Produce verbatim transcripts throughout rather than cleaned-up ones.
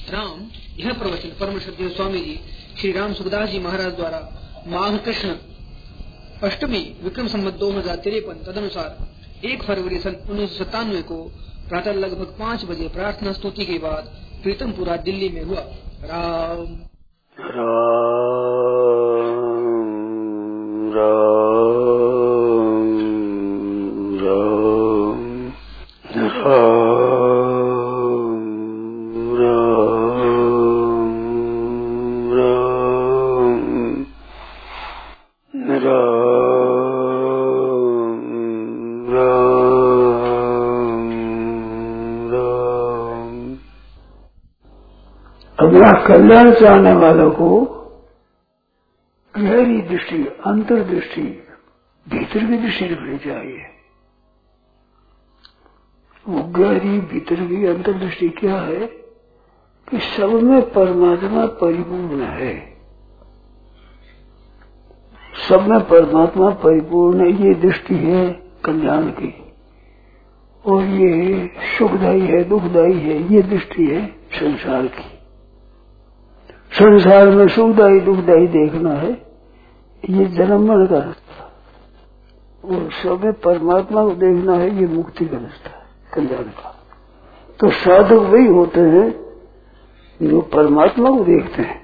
राम यह प्रवचन परम श्रद्धेय स्वामी जी श्री राम सुखदास जी महाराज द्वारा माघ कृष्ण अष्टमी विक्रम संवत दो हजार तिरपन तदनुसार एक फरवरी सन उन्नीस सौ सत्तानवे को प्रातः लगभग पाँच बजे प्रार्थना स्तुति के बाद प्रीतमपुरा दिल्ली में हुआ। राम राम राम राम अपना कल्याण चाहने वालों को गहरी दृष्टि, अंतर्दृष्टि, भीतर की दृष्टि रखनी चाहिए। वो गहरी भीतर की अंतर्दृष्टि क्या है कि सब में परमात्मा परिपूर्ण है, सब में परमात्मा परिपूर्ण है। ये दृष्टि है कल्याण की, और ये सुखदायी है, दुखदायी है, ये दृष्टि है संसार की। संसार में सुखदायी दुखदायी देखना है, ये जन्म मरण का रास्ता, और सब में परमात्मा को देखना है, ये मुक्ति का रास्ता है, कल्याण का। तो साधक वही होते हैं जो परमात्मा को देखते हैं।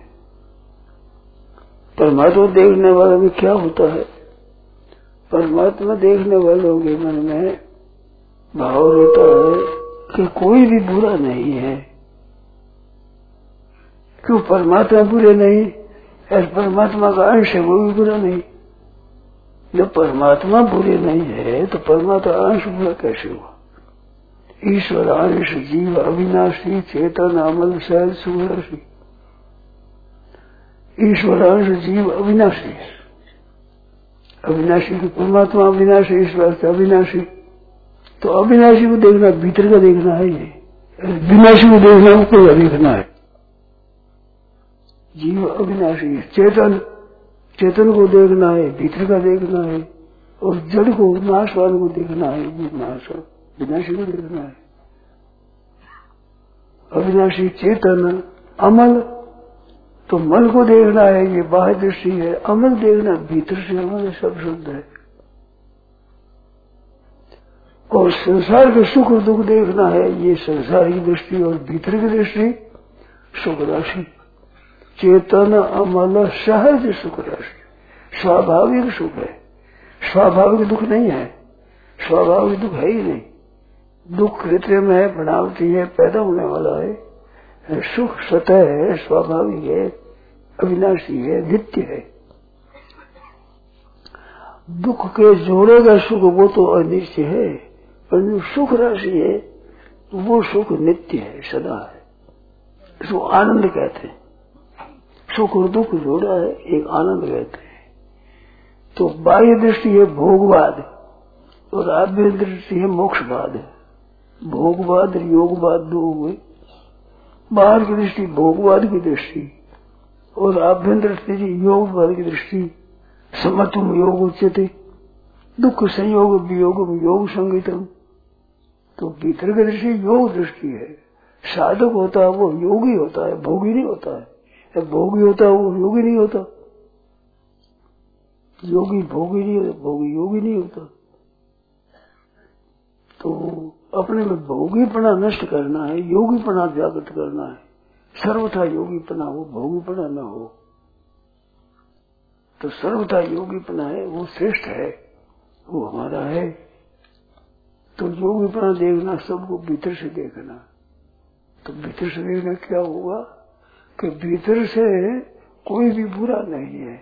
परमात्मा देखने वालों में क्या होता है? परमात्मा देखने वालों के मन में भाव होता है कि कोई भी बुरा नहीं है। क्यों? परमात्मा बुरे नहीं, ऐसे परमात्मा का अंश है, वो भी बुरा नहीं। जब परमात्मा बुरे नहीं है तो परमात्मा अंश बुरा कैसे हुआ? ईश्वर अंश जीव अविनाशी चेतन अमल सहज सुराशी। ईश्वर अंश जीव अविनाशी, अविनाशी तो परमात्मा अविनाशी, ईश्वर से अविनाशी। तो अविनाशी को देखना भीतर का देखना है, ये विनाशी को देखना ऊपर का देखना है। जीव अविनाशी, चेतन चेतन को देखना है, भीतर का देखना है, और जड़ को नाशवान को देखना है, नाश विनाशी को देखना है। अविनाशी चेतन अमल, तो मन को देखना है, ये बाह्य दृष्टि है। अमल देखना भीतर से, अमल सब शुद्ध है। और संसार के सुख और दुख देखना है, ये संसार की दृष्टि, और भीतर की दृष्टि सुख राशि। चेतन अमल सहज सुख राशि, स्वाभाविक सुख है, स्वाभाविक दुख नहीं है। स्वाभाविक दुख है ही नहीं, दुख कृत्रिम है, बनावटी है, पैदा होने वाला है। सुख स्वतः है, स्वाभाविक है, अविनाशी है, नित्य है। दुख के जोड़ेगा सुख, वो तो अनित्य है, पर जो सुख राशि है वो सुख नित्य है, सदा है। इसको आनंद कहते हैं। सुख और दुख जोड़ा है, एक आनंद कहते हैं। तो बाह्य दृष्टि है भोगवाद, और आभ्यंतर दृष्टि है मोक्षवाद। भोगवाद और योगवाद दो हुए। बाहर की दृष्टि भोगवाद की दृष्टि, और आभ्यंतर दृष्टि योगवाद की दृष्टि। समत्वम योग उच्यते, दुख संयोग वियोग योग संगीतम। तो भीतर की दृष्टि योग दृष्टि है। साधक होता है वो योगी होता है, भोगी नहीं होता है। भोगी होता है वो योगी नहीं होता। योगी भोगी नहीं होता, भोगी योगी नहीं होता। तो अपने में भोगीपना नष्ट करना है, योगीपना जागृत करना है। सर्वथा योगीपना हो, भोगीपना न हो। तो सर्वथा योगीपना है, वो श्रेष्ठ है, वो हमारा है। तो योगीपना देखना सबको भीतर से देखना। तो भीतर से देखना क्या होगा कि भीतर से कोई भी बुरा नहीं है।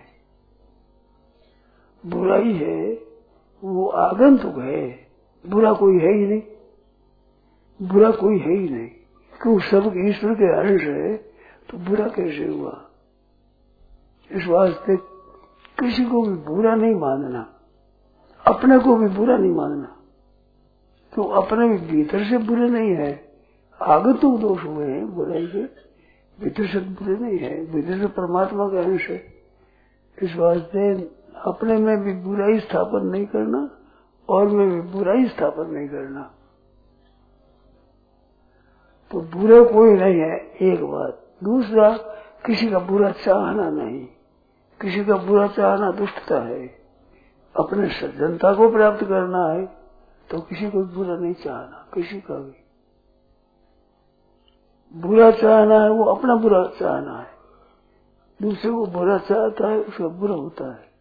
बुराई है वो आगंतुक है, बुरा कोई है ही नहीं, बुरा कोई है ही नहीं। क्यों? सब ईश्वर के अंश है, तो बुरा कैसे हुआ? इस वास्ते किसी को भी बुरा नहीं मानना, अपने को भी बुरा नहीं मानना। तो अपने भी भीतर से बुरे नहीं है, आगंतुक दोष हुए हैं बुराई के, भीतर से बुरे नहीं है, भीतर से परमात्मा का अंश है। इस वास्ते अपने में भी बुराई स्थापन नहीं करना, और में भी बुराई स्थापन नहीं करना। तो बुरा कोई नहीं है, एक बात। दूसरा, किसी का बुरा चाहना नहीं, किसी का बुरा चाहना दुष्टता है। अपने सज्जनता को प्राप्त करना है तो किसी को बुरा नहीं चाहना, किसी का भी। बुरा चाहना है वो अपना बुरा चाहना है, दूसरे को बुरा चाहता है उसका बुरा होता है।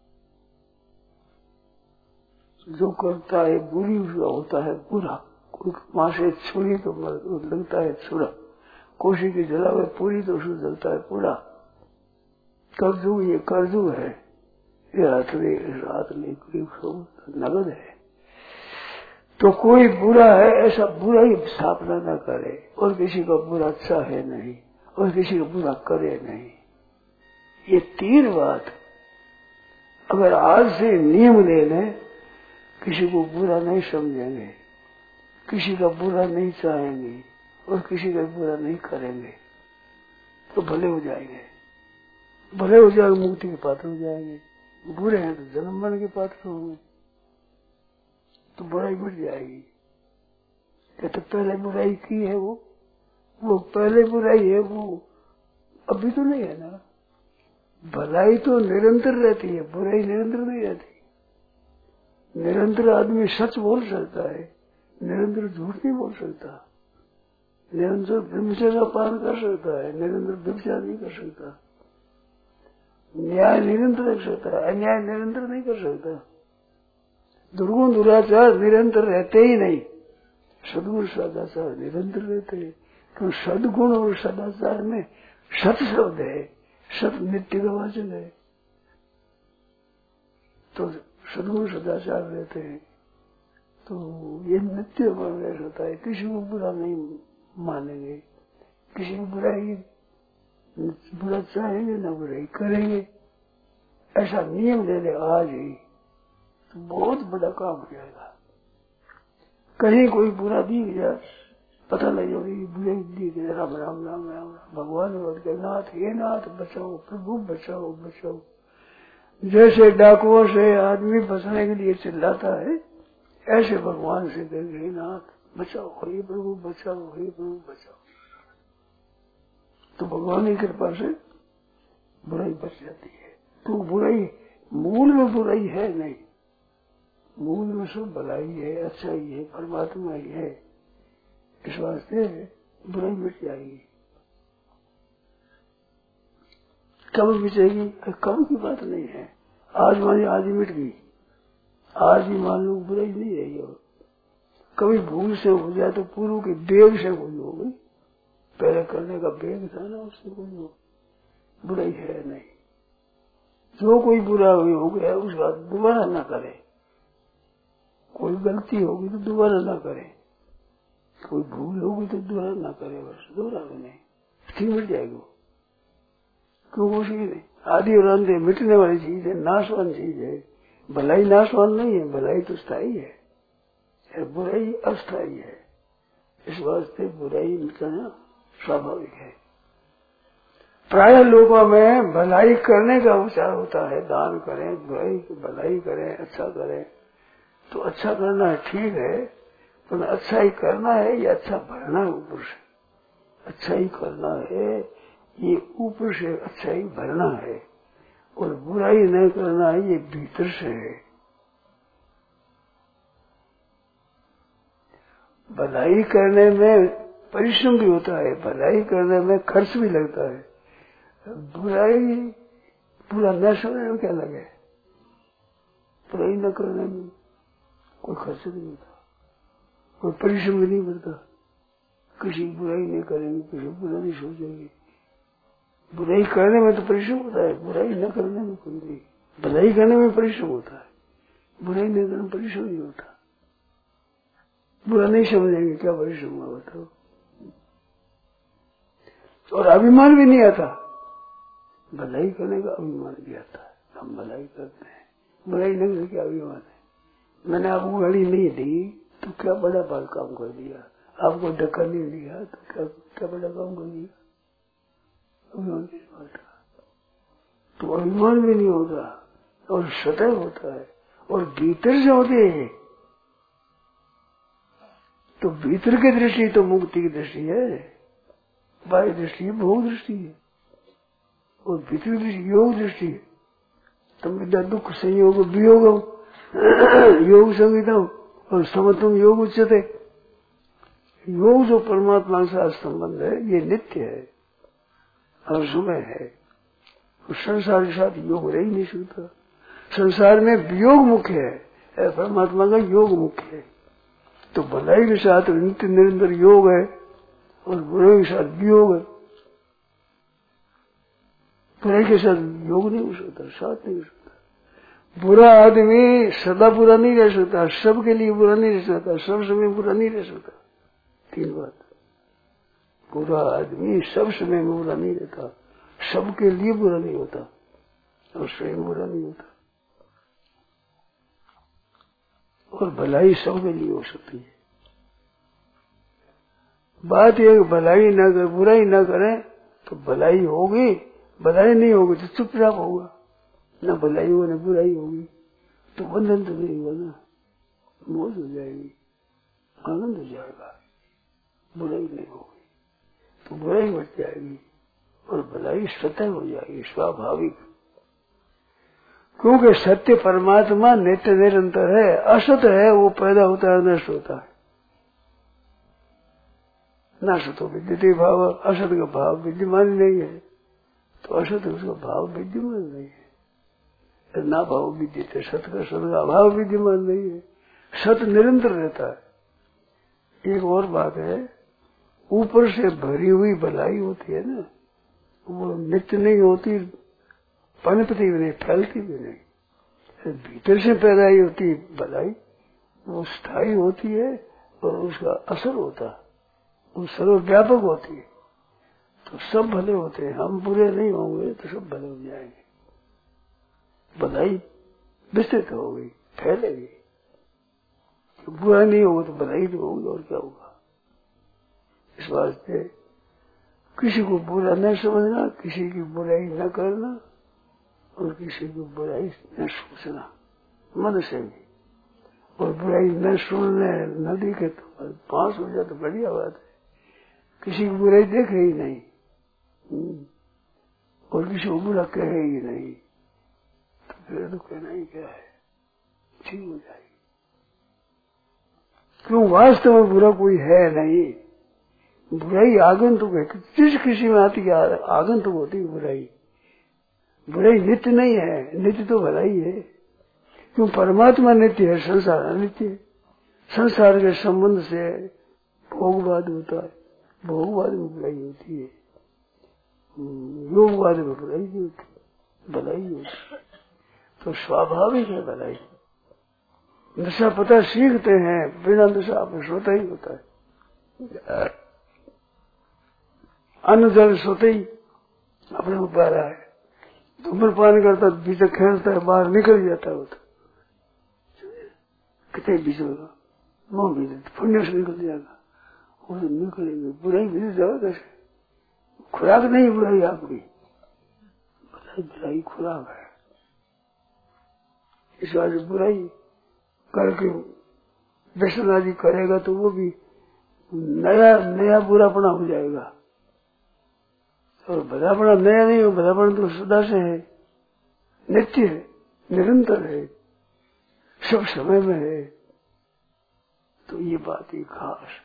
जो करता है बुरी उसका होता है बुरा। कोई माँ से छुरी तो लगता है छुरा, कोशी की जलावे पूरी तो उसको जलता है पूरा। कर्जू, ये कर्जू है, ये हाथ में रात में नगद है। तो कोई बुरा है ऐसा बुरा ही स्थापना न करे, और किसी का बुरा चाहे नहीं, और किसी का बुरा करे नहीं। ये तीन बात अगर आज से नियम ले लें, किसी को बुरा नहीं समझेंगे, किसी का बुरा नहीं चाहेंगे, और किसी का बुरा नहीं करेंगे, तो भले हो जाएंगे, भले हो जाएंगे, मुक्ति के पात्र हो जाएंगे। बुरे हैं तो जन्म मरण के पात्र होंगे, तो बुराई बढ़ जाएगी। क्या तो पहले बुराई की है वो वो पहले बुराई है वो अभी तो नहीं है ना। भलाई तो निरंतर रहती है, बुराई निरंतर नहीं रहती। निरंतर आदमी सच बोल सकता है, निरंतर झूठ नहीं बोल सकता। निरंतर ब्रह्मचर्य का पालन कर सकता है, निरंतर व्यभिचार नहीं कर सकता। न्याय निरंतर रख सकता है, अन्याय निरंतर नहीं कर सकता। दुर्गुण दुराचार निरंतर रहते ही नहीं, सदगुण सदाचार निरंतर रहते हैं। क्योंकि सदगुण और सदाचार में सत शब्द है, सत नित्य का वाचक है, तो सदगुण सदाचार रहते हैं। तो ये नित्य प्रवेश होता है, किसी को बुरा नहीं मानेंगे, किसी को बुराई बुरा चाहेंगे न बुराई करेंगे, ऐसा नियम ले ले आज ही तो बहुत बड़ा काम हो जाएगा। कहीं कोई बुरा दिख जाए, पता लग जाए बुरे दिख जाए, राम राम राम राम भगवान बोल के नाथ हे नाथ बचाओ, प्रभु बचाओ बचाओ। जैसे डाकुओं से आदमी बचने के लिए चिल्लाता है, ऐसे भगवान से कहेंगे हे नाथ बचाओ, हे प्रभु बचाओ, हे प्रभु बचाओ। तो भगवान की कृपा से बुराई बच जाती है। तो बुराई मूल में बुराई है नहीं, मूल में सब भलाई है, अच्छा ही है, परमात्मा ही है। इस वास्ते बुराई मिट जाएगी। कब मिटेगी? कब की बात नहीं है। आज मान आज ही मिट गई, आज ही मान लो बुराई नहीं रही। और कभी भूल से हो जाए तो पूर्व के वेग से कोई हो गई, पहले करने का वेग था ना, उससे कोई हो बुराई है नहीं। जो कोई बुरा हो गया उसका दोबारा ना करे, कोई गलती होगी तो दोबारा ना करे, कोई भूल होगी तो दोबारा ना करे, बस दोबारा नहीं, ठीक मिट जाएगी। क्यों कुछ नहीं, आदि और अंत मिटने वाली चीज है, नाशवान चीज है। भलाई नाशवान नहीं है, भलाई तो स्थायी है, बुराई अस्थायी है। इस वास्ते बुराई मिटाना स्वाभाविक है। प्राय लोगों में भलाई करने का विचार होता है, दान करें, बुराई भलाई करें, अच्छा करें। तो अच्छा करना है ठीक है, पर अच्छा ही करना है या अच्छा भरना है ऊपर से? अच्छा ही करना है, ये ऊपर से अच्छा ही भरना है, और बुराई नहीं करना है, ये भीतर से है। भलाई करने में परिश्रम भी होता है, भलाई करने में खर्च भी लगता है। बुराई पूरा न करने में क्या लगे? बुराई न करने में कोई खर्च नहीं होता, कोई परिश्रम भी नहीं करता। किसी बुराई नहीं करेंगे, किसी बुरा नहीं सोचेंगे। बुराई करने में तो परिश्रम होता है, बुराई न करने में कोई नहीं। भलाई करने में परिश्रम होता है, बुराई नहीं करने में परिश्रम नहीं होता। बुरा नहीं समझेंगे, क्या परिश्रम हुआ बताओ। और अभिमान भी नहीं आता, भलाई करने का अभिमान भी आता है। हम भलाई करते हैं, बुराई नहीं करने का अभिमान है। मैंने आपको गाड़ी नहीं दी तो क्या बड़ा बाल काम कर दिया, आपको धक्का नहीं दिया तो क्या क्या बड़ा काम कर दिया। अभिमान नहीं होता, तो अभिमान भी नहीं होता, और सदैव होता है, और भीतर से होते हैं। तो भीतर की दृष्टि तो मुक्ति की दृष्टि है, बाह्य दृष्टि भोग दृष्टि है, और भीतर दृष्टि योग दृष्टि है। तुम विद्या दुख संयोग वियोग योग संगीतम और समत्वम योग उच्चते। योग जो परमात्मा के साथ संबंध है ये नित्य है, हर समय है, संसार के साथ योग रह ही नहीं सकता। संसार में वियोग मुख्य है, परमात्मा का योग मुख्य है। तो भलाई के साथ नित्य निरंतर योग है और बुराई के साथ वियोग है। बुराई के साथ योग नहीं हो सकता, साथ नहीं हो सकता। बुरा आदमी सदा बुरा नहीं रह सकता, सबके लिए बुरा नहीं रह सकता, सब समय बुरा नहीं रह सकता। तीन बात, बुरा आदमी सब समय में बुरा नहीं रहता, सबके लिए बुरा नहीं होता और स्वयं बुरा नहीं होता। और भलाई सबके लिए हो सकती है। बात यह भलाई ना करे, बुराई ना करे तो भलाई होगी, भलाई नहीं होगी तो चुपचाप होगा, ना भलाई होगी ना बुराई होगी तो बंधन तो नहीं होगा ना, मौज हो जाएगी, आनंद हो जाएगा। बुराई नहीं होगी तो बुराई बढ़ जाएगी और भलाई स्वतः हो जाएगी, स्वाभाविक। क्योंकि सत्य परमात्मा नित्य निरंतर है, असत है वो पैदा होता है नष्ट होता है। नष्ट तो विद्यते भाव, असत का भाव विद्यमान नहीं है तो असत उसका भाव विद्यमान नहीं है। ना भाव विद्यते सत का सत का अभाव विद्यमान नहीं है, सत निरंतर रहता है। एक और बात है, ऊपर से भरी हुई भलाई होती है ना, वो नित्य नहीं होती, पनपती भी नहीं, फैलती भी नहीं। भीतर से पैदा होती भलाई वो स्थायी होती है और उसका असर होता है, वो सर्वव्यापक होती है। तो सब भले होते हैं, हम बुरे नहीं होंगे तो सब भले हो जाएंगे। भलाई विस्तृत हो गई, फैलेगी। तो बुरा नहीं होगा तो भलाई तो होगी, और क्या होगा। इस वास्ते किसी को बुरा न समझना, किसी की बुराई न करना और किसी की बुराई न सोचना मन से भी, और बुराई न सुनने न देखे तो पास हो जाए तो बढ़िया बात है। किसी की बुराई देखे ही नहीं और किसी को बुरा कहे ही नहीं तो फिर तो कहना ही क्या है, ठीक हो जाएगी। क्यों, वास्तव में बुरा कोई है नहीं। बुराई आगंतुक है, जिस किसी में आती है आगंतुक होती है बुराई। बुराई नित्य नहीं है, नित्य तो भलाई है। क्यों, परमात्मा नित्य है, संसार अनित्य है। संसार के संबंध से भोगवाद होता है, भोगवाद में बुराई होती है, योगवाद में बुराई होती है, भलाई होती है। तो स्वाभाविक है भलाई। नशा पता सीखते हैं, बिना नशा आप सोता ही होता है। अन्न जल सोते ही अपने ऊपर रहा है, धूम्रपान करता भीतर खेलता है, बाहर निकल जाता है। होता कितने बीच होगा, मुंह भीतर फुंडे से निकल जाएगा, वो तो निकलेंगे। बुराई भीतर जाओ कैसे, खुराक नहीं बुराई आपकी, बुराई बुराई खुराक है। इस बात बुराई करके व्यसन आदि करेगा तो वो भी नया नया बुरापना हो जाएगा। और भलापना नया नहीं हो, भलापना तो सदा से है, नित्य है, निरंतर है, सब समय में है। तो ये बात ही खास।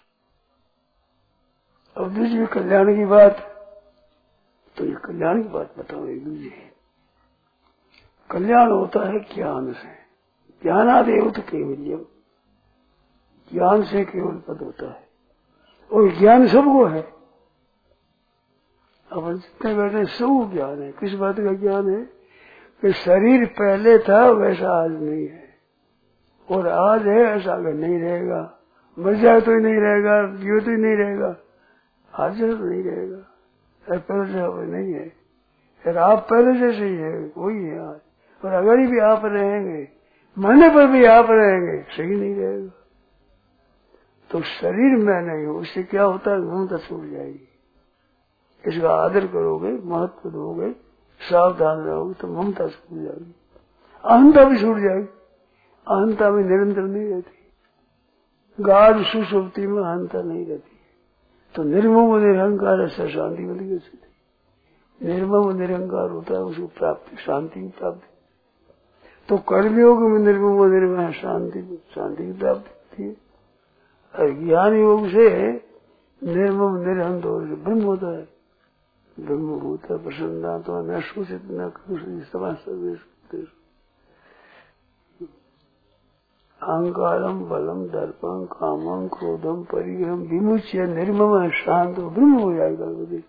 अब दूसरी कल्याण की बात, तो ये कल्याण की बात बताओ। एक दूसरी कल्याण होता है ज्ञान से, ज्ञानादेव तो केवल, ज्ञान से केवल पद होता है। और ज्ञान सबको है, अपन जितने बैठे सब ज्ञान है। किस बात का ज्ञान है कि शरीर पहले था वैसा आज नहीं है, और आज है ऐसा अगर नहीं रहेगा, मर जाए तो ही नहीं रहेगा, जियो तो ही नहीं रहेगा, आज तो नहीं रहेगा, पहले से नहीं है। फिर आप पहले जैसे ही है, वही है आज। और अगर भी आप रहेंगे, मरने पर भी आप रहेंगे, सही नहीं रहेगा। तो शरीर में नहीं हो, उससे क्या होता है, ममता छूट जाएगी। इसका आदर करोगे, महत्व दोगे, सावधान रहोगे तो ममता छूट जाएगी, अहंता भी छूट जाएगी। अहंता में निरंतर नहीं रहती, गाढ़ सुषुप्ति में अहंता नहीं रहती। तो निर्मम निरहंकार ऐसा शांति मिली कैसे थी। निर्मम निरहंकार होता है उसको प्राप्ति, शांति की प्राप्ति। तो कर्मयोग में निर्मम निर्मम शांति शांति की प्राप्ति होती है। और ज्ञान योग से निर्मम निरहंत हो ब्रह्म होता है। ब्रह्म होता है प्रसन्ना तो न शोषित न कुछ समाज अहंकारम बलम दर्पम कामम क्रोधम परिग्रहम विमुच्य निर्मम शांत ब्रह्म हो जाएगा।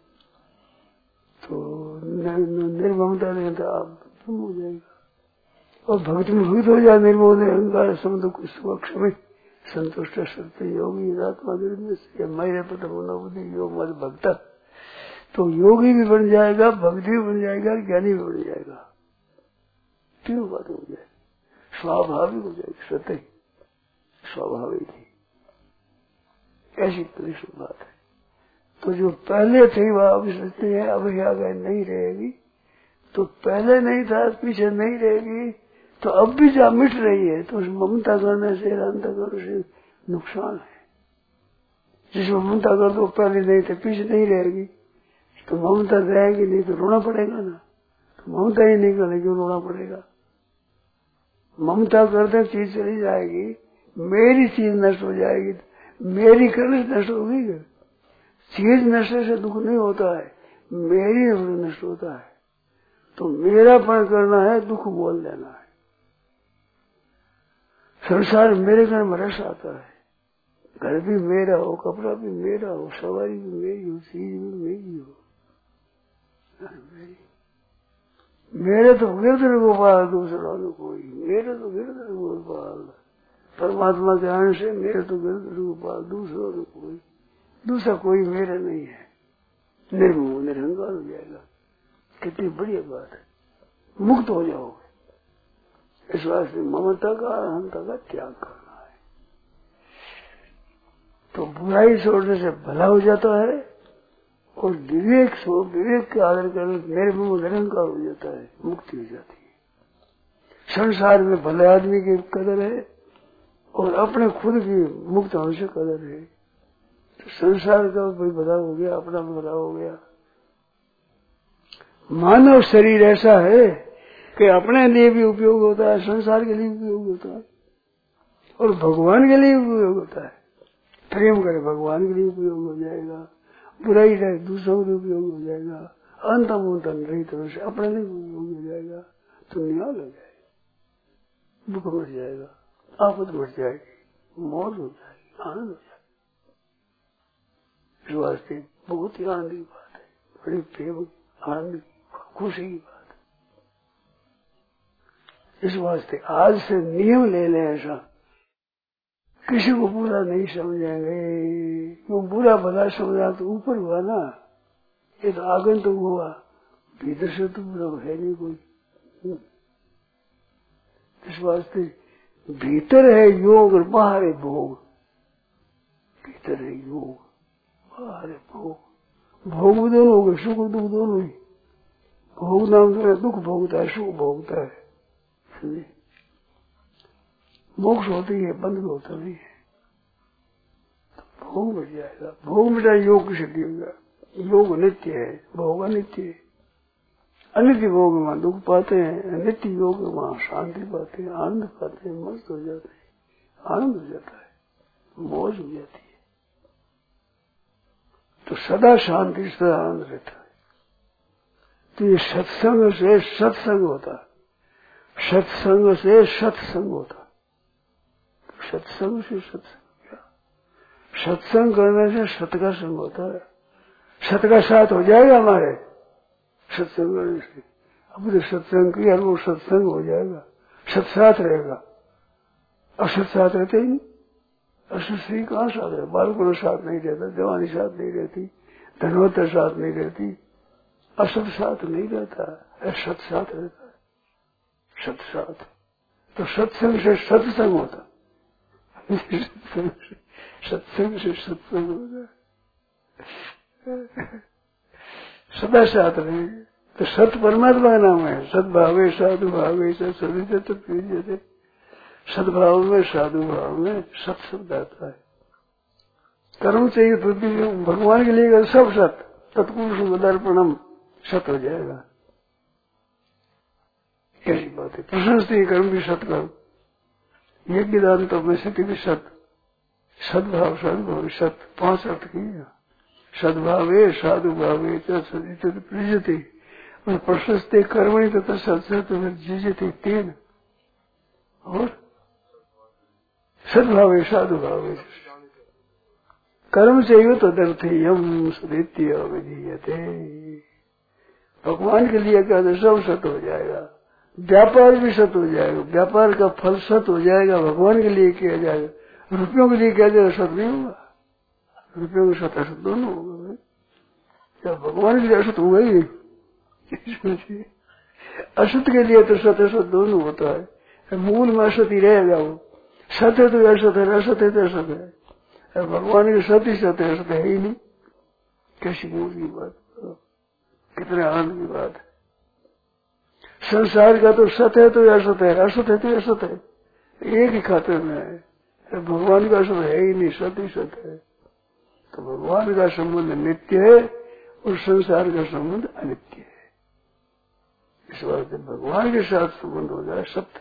तो निर्ममता नहीं था आप ब्रह्म हो जाएगा। और भक्ति में भूत हो जाए निर्मम अहंकार समुद्र कुछ में संतुष्ट सत्य योगी आत्मा से मेरे पता बुद्धि योग मत भक्ता। तो योगी भी बन जाएगा, भक्ति भी बन जाएगा, ज्ञानी भी बन जाएगा। तीनों बात हो जाएगी, स्वाभाविक हो जाएगी। सत्य स्वाभाविक ही ऐसी परिश्रम बात है। तो जो पहले थी वह अब सत्य है, अब आगे नहीं रहेगी। तो पहले नहीं था, पीछे नहीं रहेगी। तो अब भी जहाँ मिट रही है तो उस ममता करने से अंत करने से नुकसान है। जिसमें ममता कर दो पहले नहीं थे पीछे नहीं रहेगी, तो ममता रहेगी नहीं तो रोना पड़ेगा ना। तो ममता ही नहीं करने क्यों रोना पड़ेगा। ममता करते चीज चली जाएगी, मेरी चीज नष्ट हो जाएगी, मेरी करने से नष्ट होगी। चीज नष्ट से दुख नहीं होता है, मेरी नष्ट होता है। तो मेरापन करना है, दुख बोल देना है। संसार मेरे घर में रस आता है। घर भी मेरा हो, कपड़ा भी मेरा हो, सवारी भी मेरी हो, चीज भी मेरी हो। मेरे तो गिरधर गोपाल दूसरा न कोई, मेरे तो गिरधर गोपाल परमात्मा के आने से मेरे तो गिरधर गोपाल दूसरा न कोई, दूसरा कोई मेरा नहीं है। निर्मोह निरहंकार हो जाएगा। कितनी बढ़िया बात है, मुक्त हो जाओगे। इस वास्ते ममता का अहंता का त्याग करना है। तो बुराई छोड़ने से भला हो जाता है और विवेक सो विवेक के आदर करने मेरे मुंह निरंकार हो जाता है, मुक्ति हो जाती है। संसार में भले आदमी की कदर है और अपने खुद की मुक्त होने से कदर है। तो संसार का भी भला हो गया, अपना भी भला हो गया। मानव शरीर ऐसा है कि अपने लिए भी उपयोग होता है, संसार के लिए भी उपयोग होता है और भगवान के लिए उपयोग होता है। प्रेम करे भगवान के लिए उपयोग हो जाएगा, बुराई करे दूसरों के लिए उपयोग हो जाएगा, अंतम उतन रही तरह से अपने लिए उपयोग हो जाएगा। तो निहाल हो जाएगा, दुख मिट जाएगा, आफत मिट जाएगी, मौज हो जाएगी, आनंद हो जाएगा। इस वास्ते बहुत ही आनंद की बात है, बड़ी प्रेम आनंद खुशी की बात है। इस वास्ते आज से नियम ले लें ऐसा, किसी को बुरा नहीं समझेंगे। क्यों बुरा भला समझा तो ऊपर हुआ ना, ये तो आगंतुक हुआ, भीतर से तो बुरा है नहीं कोई। इस वास्ते भीतर है योग और बाहर है भोग। भीतर है योग, बाहर है भोग। भोग दोनों हो गए, सुख दुख दोनों ही। भोग नाम तो दुख भोगता है, सुख भोगता है। मोक्ष होती है, बंध होता नहीं है। तो भोग मिट जाएगा। भोग मिटा योग की सिद्धि होगा। योग नित्य है, भोग अनित्य है। अनित्य भोग में दुख पाते हैं, नित्य योग में वहां शांति पाते हैं, आनंद पाते हैं, मस्त हो जाते हैं, आनंद हो जाता है, मौज हो जाती है। तो सदा शांति सदा आनंद रहता है। तो ये सत्संग से सत्संग होता है, सत्संग से सत्संग होता है। सत्संग से सत्संग क्या? सत्संग करने से सत का संग होता है। सत का साथ हो जाएगा हमारे सत्संग करने से। अब तो सत्संग किया वो सत्संग हो जाएगा, सत्साथ रहेगा। असत साथ रहते ही नहीं। असत से कहाँ साथ रहे? बालकों साथ नहीं रहता, जवानी साथ नहीं रहती, धनवतर साथ नहीं रहती, असत साथ नहीं रहता, सत साथ रहता है। सत साथ तो सत्संग से सत्संग होता, सत्संग से सत्संग होता, सदा साथ रहे। तो सत परमात्मा का नाम है। सदभावे साधु भावे सदित प्रिय। सद्भाव में, साधु भाव में सत शब्द आता है। कर्म चाहिए तो भगवान के लिए सब सत, तत्पुरुष मदार्पणम सत हो जाएगा। कैसी बात है। प्रशंसनीय कर्म भी सत करो, यज्ञ दान तो में सत्य भी सत, सद्भाव सद्भाव सत, पांच अर्थ किए। सद्भावे साधु भावे प्रजते और प्रशस्ते कर्मणि तथा सत्सत जिजते तेन, और सद्भावे साधु भावे कर्म चाहिए तो दर्थेयम सदित्य विधीयते। भगवान के लिए क्या सब सत हो जाएगा, व्यापार भी सत हो जाएगा, व्यापार का फल सत हो जाएगा, भगवान के लिए किया जाएगा। रुपयों के लिए किया जाएगा सत नहीं होगा, रुपयों के सत असत दोनों होगा। क्या भगवान के लिए असत होगा ही नहीं। असत के लिए तो सत असत दोनों होता है, मूल में असत ही रहेगा। वो सत है तो असत है, असत है तो असत है। भगवान के सत ही सत है, असत है ही नहीं। कैसी मूल की बात, कितने आनंद की बात है। संसार का तो सत है तो असत है, असत है तो असत है, एक ही खातिर में है। भगवान का असत है ही नहीं, सत ही सत है। तो भगवान का संबंध नित्य है और संसार का संबंध अनित्य है। इस बात भगवान के साथ संबंध हो जाए सत्य,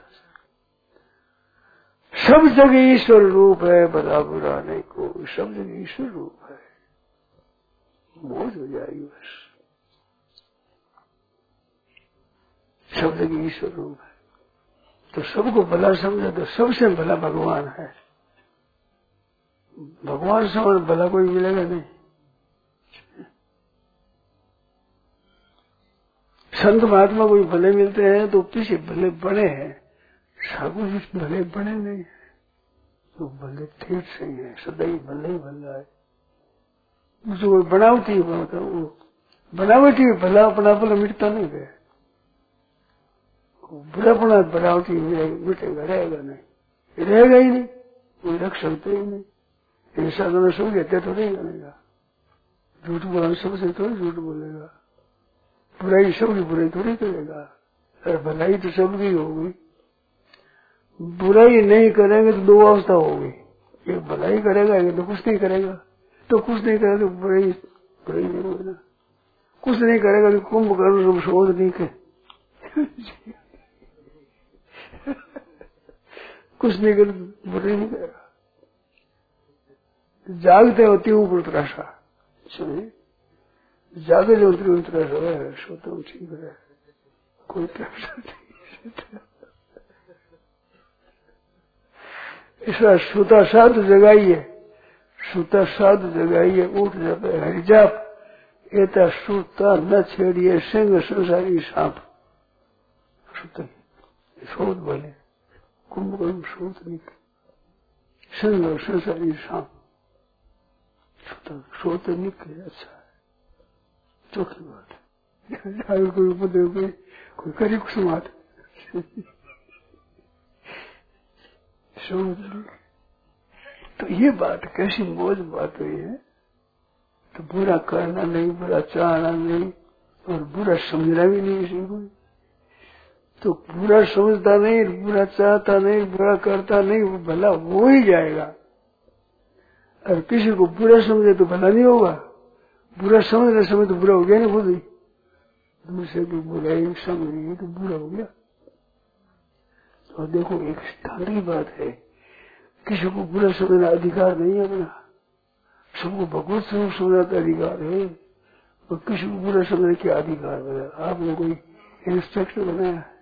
सब जगह ईश्वर रूप है, भला बुरा नहीं को, सब जगह ईश्वर रूप है। मौज हो जाएगी बस, सब जगह ईश्वर रूप है। तो सबको भला समझे तो सबसे भला भगवान है। भगवान समझ भला कोई मिलेगा नहीं। संत महात्मा कोई भले मिलते हैं तो पीछे भले बने हैं, साधु जी भले बने नहीं, तो भले ठीक सही है, सदैव भले ही भला है। मुझे कोई बनावटी बनता, वो बनावटी भला अपना भला मिटता नहीं गया, बुरापना बनावटी मिटेगा, रहेगा नहीं, रहेगा ही नहीं, कोई रख सकते ही नहीं। ऐसा दोनों सब कहते तो नहीं बनेगा, झूठ बोला सबसे थोड़ी झूठ बोलेगा, बुराई सबकी बुराई थोड़ी करेगा, अरे भलाई तो सबकी होगी। बुराई नहीं करेंगे तो दो अवस्था होगी, एक भलाई करेगा एक तो कुछ नहीं करेगा, तो कुछ नहीं करेगा तो बुराई बुराई नहीं होगी ना, कुछ नहीं करेगा तो कुंभ करो शोध नहीं के कुछ नहीं कर बुराई नहीं करेगा। जागते होती ऊपर त्रासा, जागे जो उतरी उतरा है सो तो ठीक है, कोई त्रासा नहीं। इसका सूता साध जगाइए, सूता साध जगाइए, उठ जाते हरिजाप, एता सूता न छेड़िए सिंह संसारी सांप। सूता शोध बोले कुंभकर्ण शोध नहीं, सिंह संसारी सांप शोध निकले। अच्छा है, चौकी बात है, कोई उपदेव कोई कोई करी कुछ बात तो ये बात कैसी मौज बात हुई है। तो बुरा करना नहीं, बुरा चाहना नहीं, और बुरा समझना भी नहीं किसी को। तो बुरा समझता नहीं, बुरा चाहता नहीं, बुरा करता नहीं, वो भला हो ही जाएगा। अगर किसी को बुरा समझे तो भला नहीं होगा, बुरा समझने समय तो बुरा हो गया ना खुद ही। दूसरे की बुराई समझ नहीं तो बुरा हो गया। और देखो एक स्थान की बात है, किसी को बुरा समझना अधिकार नहीं है अपना, सबको भगवत स्वरूप समझना का अधिकार है, और किसी को बुरा समझने क्या अधिकार है। आपने कोई इंस्ट्रक्टर बनाया है,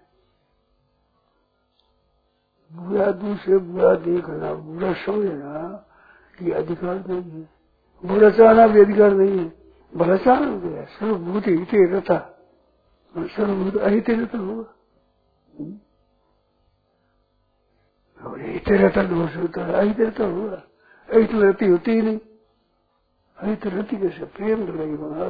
बुरा दूसरे बुरा देखना, बुरा समझना ये अधिकार नहीं है, बुरा चाहना भी अधिकार नहीं है। भला चाहना भी है, सर्वभूत हित रहता, सर्वभूत अहित रहता होगा, और हित रहता दोष होता है, अहित रहता होगा, अहित रहती होती ही नहीं, अहित रहती कैसे प्रेम लगी बना,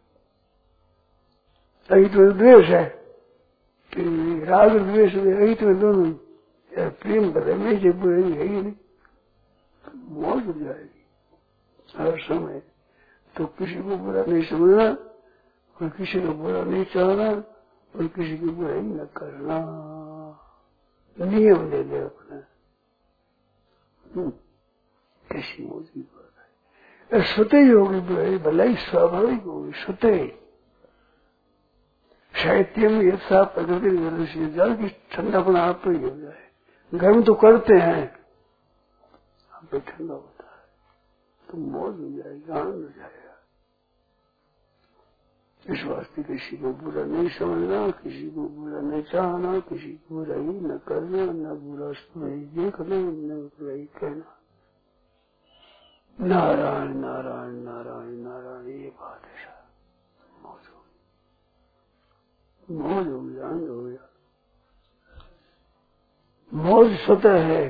अहित में द्वेष है, राग द्वेष में अहित में दोनों प्रेम बदे में जब बुराई है ही नहीं, मौज हो जाएगी हर समय। तो किसी को बुरा नहीं समझना, और किसी को बुरा नहीं चाहना, और किसी की बुराई न करना, नियम ले ले अपना। कैसी मौजी बात है। स्वतः ही होगी भलाई, स्वाभाविक होगी स्वतः ही। साहित्य में ये साफ प्रकृति की जल की ठंडापना आप ही हो जाए। घर में तो करते हैं, आप पे ठंडा होता है तो मौज हो जाएगी, आनंद हो जाएगा। इस वास्ते किसी को बुरा नहीं समझना, किसी को बुरा नहीं चाहना, किसी को बुरा ही न करना, न बुरा सुनाई देखना, न बुरा ही कहना। नारायण नारायण नारायण नारायण, ये बात है सर। मौज हो गई, मौज हो गया, आनंद हो गया। मौज स्वतः है।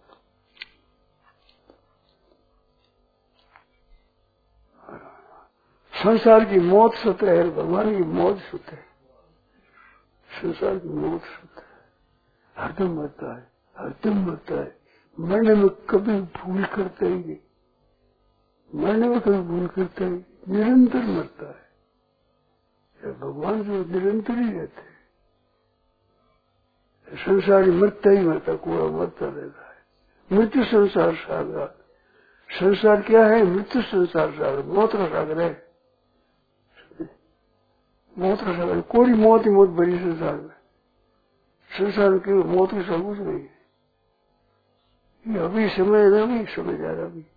संसार की मौत स्वतः है, भगवान की मौत स्वतः है। संसार की मौत स्वतः है, हरदम मरता है, हरदम मरता है। मरने में कभी भूल करता ही नहीं, मरने में कभी भूल करता ही, निरंतर मरता है। भगवान जो निरंतर ही रहते हैं। संसारी मरता ही मरता, कूड़ा मरता रहता है। मृत्यु संसार सागर, संसार क्या है? मृत्यु संसार सागर, मौत का सागर है। मौत का सागर, कोई मौत ही मौत बड़ी संसार में। संसार की मौत की सब कुछ नहीं है। ये अभी समय है, अभी समय जा रहा, अभी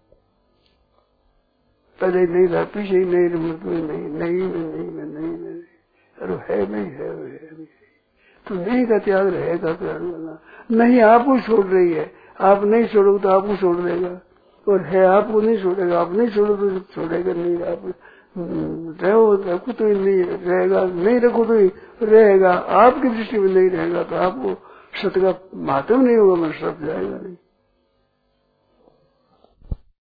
पहले नहीं था, पीछे ही नहीं, मृत्यु नहीं, नहीं में नहीं में नहीं में अरे है नहीं है, है नहीं। तो नहीं का त्याग रहेगा, त्याग करना नहीं आपको छोड़ रही है। आप नहीं छोड़ोगे तो आपको छोड़ देगा, और है आपको नहीं छोड़ेगा। आप नहीं छोड़ोगे तो छोड़ेगा नहीं। आप रहो रखो तो नहीं रहेगा, नहीं रखो तो रहेगा। आपकी दृष्टि में नहीं रहेगा तो आपको सत्य का महत्व नहीं होगा, मैं सब जाएगा नहीं।